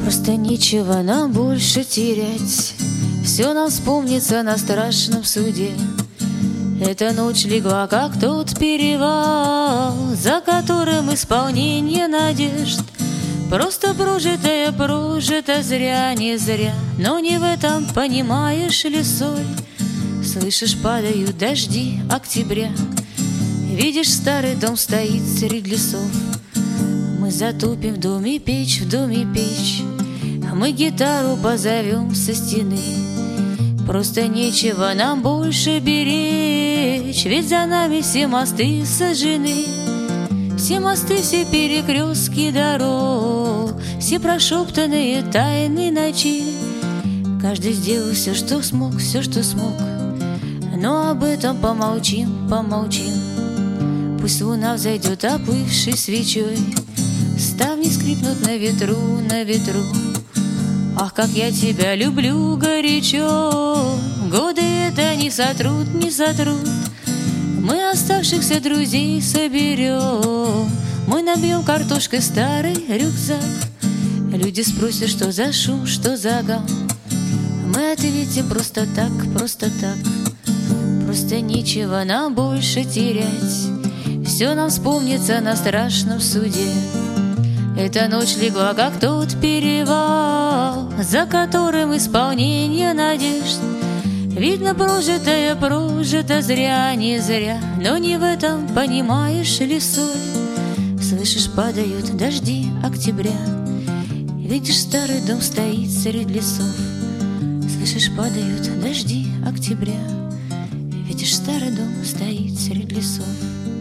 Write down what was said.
Просто нечего нам больше терять, все нам вспомнится на страшном суде. Эта ночь легла, как тот перевал, за которым исполнение надежд. Просто прожитое, прожито зря, не зря, но не в этом, понимаешь ли, соль. Слышишь, падают дожди октября, видишь, старый дом стоит среди лесов. Мы затупим в доме печь, в доме печь, а мы гитару позовем со стены. Просто нечего нам больше беречь, ведь за нами все мосты сожжены. Все мосты, все перекрестки дорог, все прошептанные тайны ночи. Каждый сделал все, что смог, все, что смог, но об этом помолчим, помолчим. Пусть луна взойдет оплывшей свечой, ставни скрипнут на ветру, на ветру. Ах, как я тебя люблю горячо, годы это не сотрут, не сотрут. Мы оставшихся друзей соберем, мы набьем картошкой старый рюкзак. Люди спросят, что за шум, что за гам. Мы ответим просто так, просто так. Просто нечего нам больше терять, все нам вспомнится на страшном суде. Эта ночь легла, как тот перевал, за которым исполнение надежд. Видно, прожитое, прожито зря, не зря, но не в этом, понимаешь ли, соль. Слышишь, падают дожди октября, видишь, старый дом стоит среди лесов. Слышишь, падают дожди октября, видишь, старый дом стоит среди лесов.